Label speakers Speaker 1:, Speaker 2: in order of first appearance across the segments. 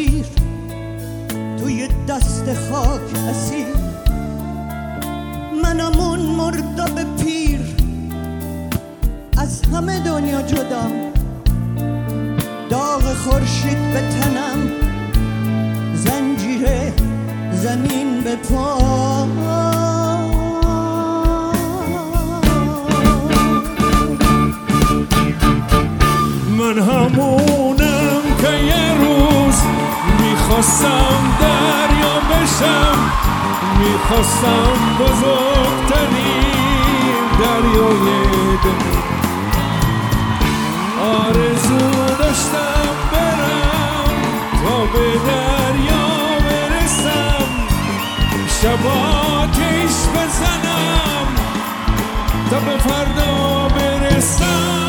Speaker 1: پیر توی دست خاک اسیر، منم اون مرداب پیر از همه دنیا جدام، داغ خورشید به تنم، زنجیر زمین به پا.
Speaker 2: من همونم که یه روز میخواستم دریا بشم، میخواستم بزرگترین دریای دنیا، آرزو داشتم برم تا به دریا برسم، شب آتیش بزنم تا به فردا برسم.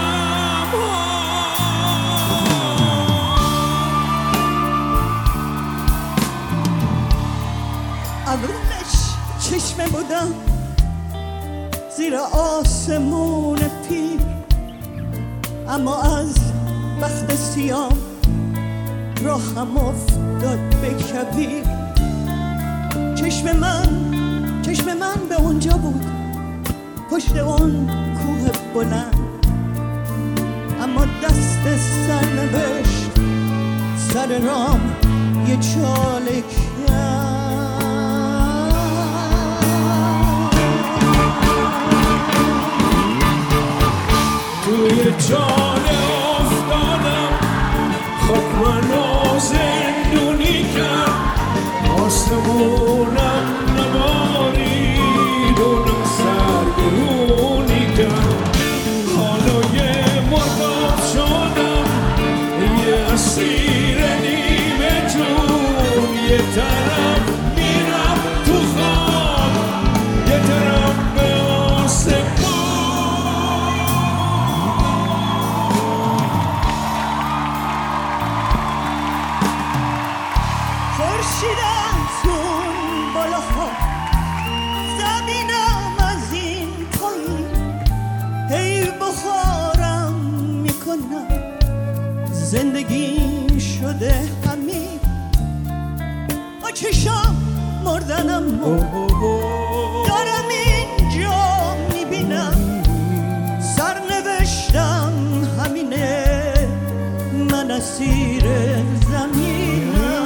Speaker 1: اولش چشمه بودم زیر آسمون پیر، اما از بخت سیام راهم افتاد به کبیر. چشم من به اونجا بود، پشت اون کوه بلند، اما دست سرنوشت سر رام یه چاله کرد.
Speaker 2: توی چاله افتادم، خاک منو زندونی کرد، آسمونم نبارید اونم سرگرونی کرد. حالا یه مرداب شدم، یه اسیر نیمه جون، یه طرف میرم تو خواب، یه طرف به آسمون.
Speaker 1: خورشید از اون بالاها، زمینم از این پایین، هی بخارم میکنم، زندگی شده همین. با چشام مردنم دارم اینجا میبینم، سرنوشتم همینه، من اسیر زمینم.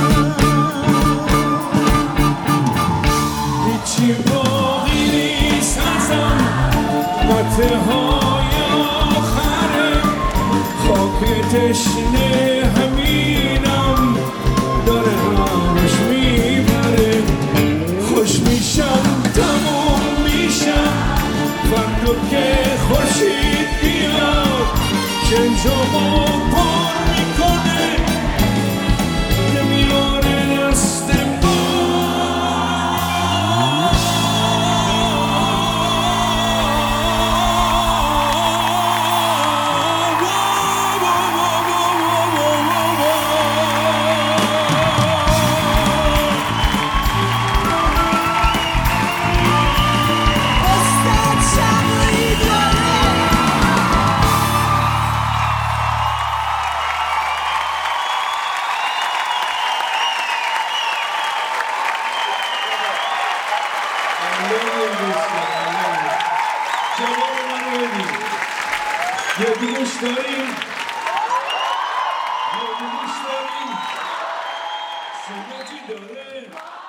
Speaker 2: هیچی باقی نیست ازم، قطعه های آخره، خاک تشنه همینم داره همش میبره. خوش میشم تموم میشم، فردا که خورشید بیاد، شنجامو پر میکنه، نمیاره دست یه دوش داریم، یه دوش داریم، سنتی داره.